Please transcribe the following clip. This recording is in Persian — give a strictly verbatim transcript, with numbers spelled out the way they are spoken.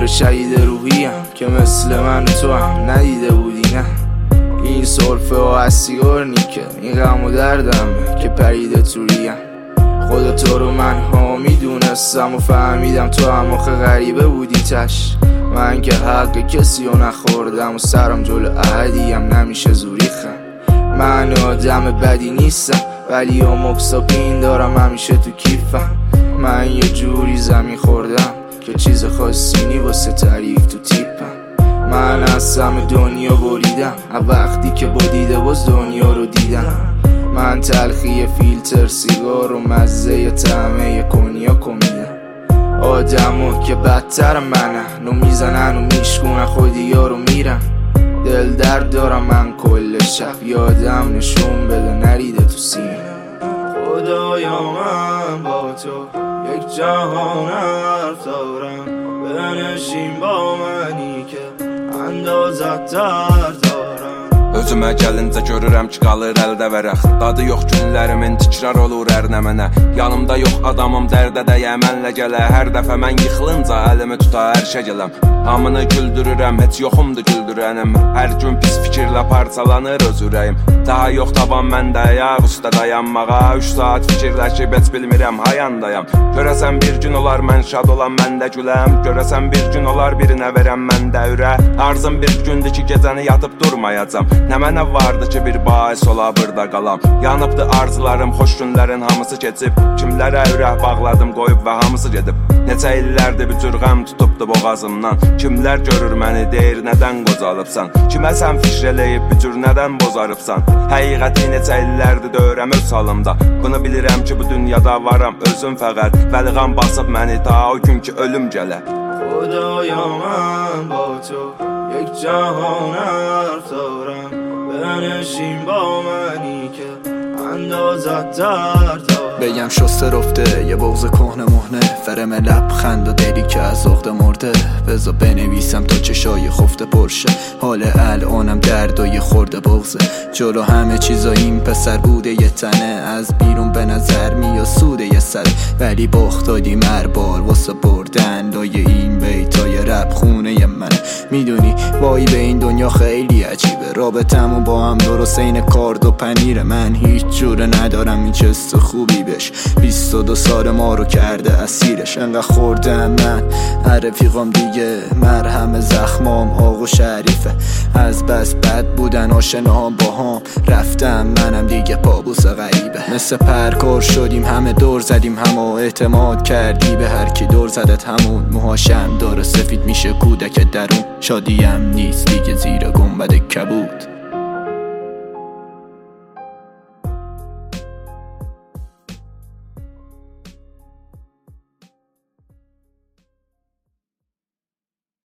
آره شهید روحیم که مثل من و تو هم ندیده بودی نه. این سرفه و از سیگار نیکه، این غم و دردمه که پریده تو ریم. خود تو رو من ها میدونستم و فهمیدم تو هم آخه غریبه بودی تش. من که حق کسی رو نخوردم و سرم جلو احدیم نمیشه زوری خم. من آدم بدی نیستم ولی اموکساپین دارم همیشه تو کیفم. من یه جوری زمین خوردم که چیز خاصی نی واسه تعریف تو تیپم. من از همه دنیا بریدم وقتی که با دیده باز دنیا رو دیدم. من تلخی فیلتر سیگار و مزه طعمه کنیاک میدم. آدمو که بدتر منه نو میزنن و میشکونن خودیا رو میرن. دل درد دارم من کل شب یادم نشون بده نریده تو سینه. خدایا من با تو یک جهان حرف دارم، بنشین با منی که اندازت در دارم. Özümə gəlincə görürəm ki qalır əldə vərəx. Dadı yox günlərimin tikrar olur ərnə mənə. Yanımda yox adamım dərdə dəyə mənlə gələ. Hər dəfə mən yıxılınca əlimi tuta hər şey gələm. Hamını güldürürəm, heç yoxumdur güldürənim. Hər gün pis fikirlə parçalanır öz ürəyim. Daha yox taban məndə ayaq üstə dayanmağa. Üç saat fikirləşib heç bilmirəm hayandayam. Görəsən bir gün olar mən şad olan məndə güləm. Görəsən bir gün olar birinə verəm məndə ürə. Arzum bir gündür ki gecəni yatıb durmayacam. Nə mənə vardı ki bir bahis ola burada qalam. Yanıbdı arzularım, xoş günlərin hamısı keçib. Kimlərə ürək bağladım qoyub və hamısı gedib. Neçə illərdir bir cür qəm tutubdu boğazımdan. Kimlər görür məni deyir nədən qocalıbsan. Kimə sən fikr eləyib bir cür nədən bozarıbsan. Həqiqəti neçə illərdir döyürəm öz halımda. Bunu bilirəm ki bu dünyada varam özüm fəqət. Vəliğam basıb məni ta o gün ki ölüm gələ. خدایا من با تو یک جهان حرف دارم، بنشین با منی که اندازت در دارم. بگم شسته رفته یه بغض کهنه مهنه، فرم لبخند و دلی که از عقده مرده. بذار بنویسم تا چشای خفته پرشه، حال الانم درد و یه خورده بغضه. جلو همه چیزا این پسر بوده یه تنه، از بیرون به نظر میاد سوده یه سره. ولی باخت دادی مربار واسه بردن لای این بیتای رب خونه منه. میدونی وای به این دنیا خیلی عجیبه، رابطمون با هم درست این کارد و پنیره. من هیچ جوره ندارم این چست خوبی بش، بیست و دو سال ما رو کرده اسیرش. انقدر خوردم من هر رفیقام دیگه، مرهم زخمام آق و شریفه. از بس بد بودن آشناهام با هم، رفتم منم دیگه پابوس غریبه. مثل پرکار شدیم همه دور زدیم همه، اعتماد کردی به هر کی دور زدت همون. موهاشم داره سفید میشه کودک درون، شادیم نیست دیگه زیر گنبد کبود.